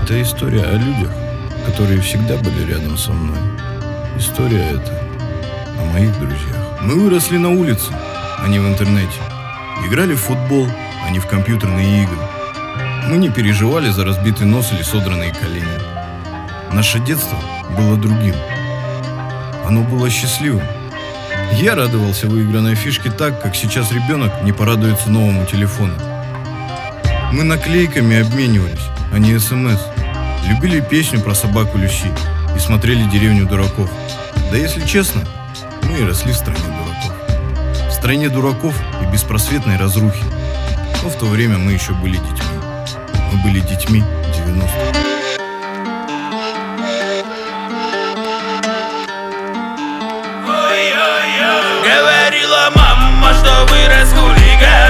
Это история о людях, которые всегда были рядом со мной. История эта о моих друзьях. Мы выросли на улице, а не в интернете. Играли в футбол, а не в компьютерные игры. Мы не переживали за разбитый нос или содранные колени. Наше детство было другим. Оно было счастливым. Я радовался выигранной фишке так, как сейчас ребенок не порадуется новому телефону. Мы наклейками обменивались, а не СМС. Любили песню про собаку Люси и смотрели «Деревню дураков». Да если честно, мы и росли в стране дураков. В стране дураков и беспросветной разрухи. Но в то время мы еще были детьми. Мы были детьми 90-х. Говорила мама, что вырос хулиган.